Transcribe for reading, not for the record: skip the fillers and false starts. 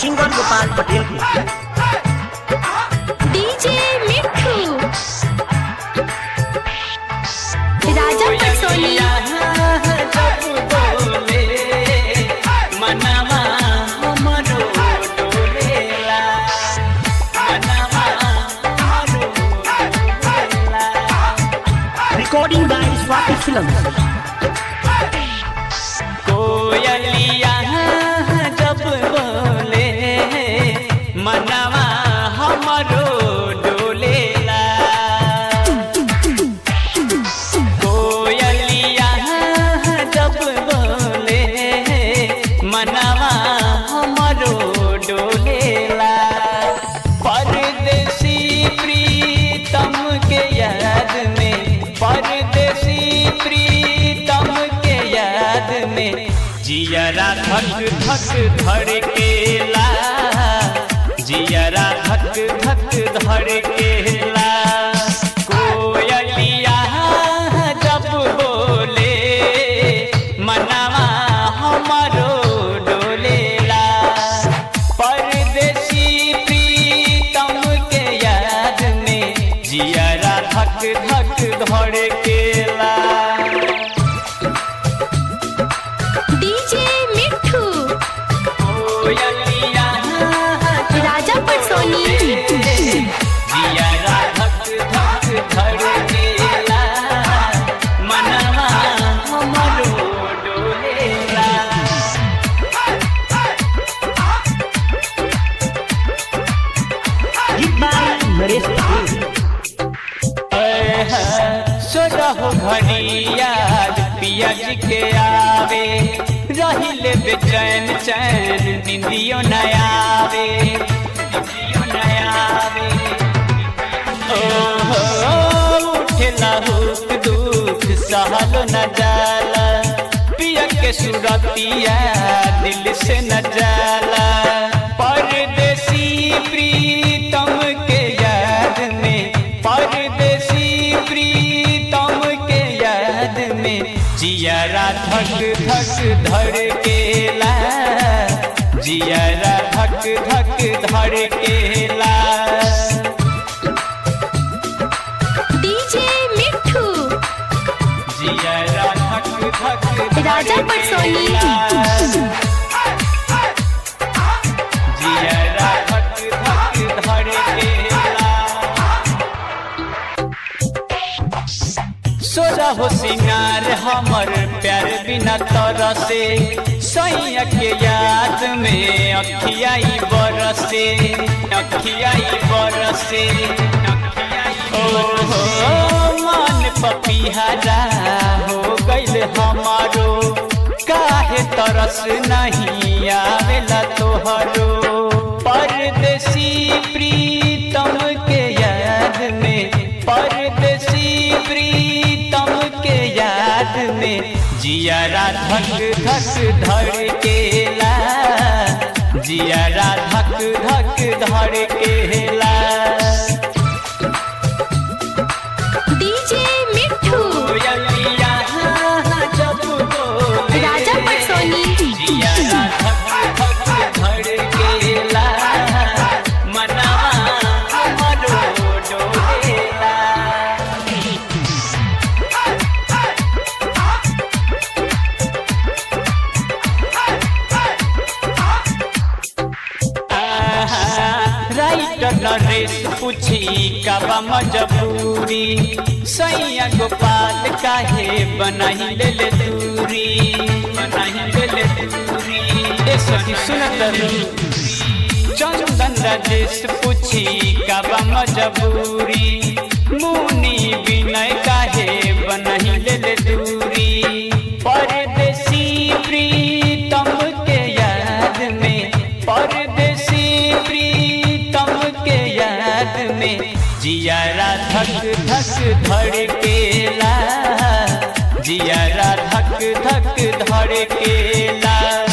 Singer Gopal Patel की। DJ Mithu Raja Patsoni. Recording by Swati film. कोयलिया जब बोले मनवा हमरो डोलेला। कोयलिया जब बोले मनवा हमरो डोलेला। परदेसी प्रीतम के याद में, परदेसी प्रीतम के याद में जियरा धक धक धड़केला। जियरा धक धक धड़केला। कोयलिया जब बोले मनवा हमरो डोलेला। परदेसी प्रीतम के याद में जियरा धक धक धड़केला। डीजे मिठू कोयलिया राजा पटसोनी। जियरा धक धक धड़केला। मनवा हमरो डोलेला। गीत बाय नरेश पटेल। सोरहो घड़िया पिया जी के आवे। रहिले बेचैन चैन निंदियो न आवे। निंदियो न आवे। ओहो उठेला हुक दुख सहलो न जाला। पिया के सुरतिया दिल से न जाला। परदेसी प्रीतम के याद में, परदेसी प्रीतम के याद में जियरा धक धक धड़केला। जियरा धक धक धड़केला। डीजे मिठू जियरा धक धक राजा पटसोनी। जियरा धक धक धड़केला। सोरहो सिंगार हमर प्यार बिना तरसे। सैया के याद में अखियाई बरसे। अखियाई बरसे। ओहो मन पपीहरा हो गइल हमारो। काहे तरस नहीं आवेला तोहरो। परदेसी प्रीतम के याद में, परदेसी प्रीतम के याद में जियरा धक धक धड़केला। जियरा धक धक धड़केला। डीजे मिठू कोयलिया जब बोले राजा पटसोनी। जियरा धक धक धड़केला। मनवा हमरो डोलेला। राइटर नरेश पूछी काबा मजबूरी। सैया गोपाल काहे बनाही ले दूरी। बनाही ले दूरी। ए सॉरी सुनत चंदन राजेश पूछी काबा मजबूरी। मुनि विनय काहे बनाही ले दूरी। परदेसी प्रीतम के याद में, परदेसी प्रीतम के याद में जियरा धक धक धड़केला। जियरा धक धक धड़केला।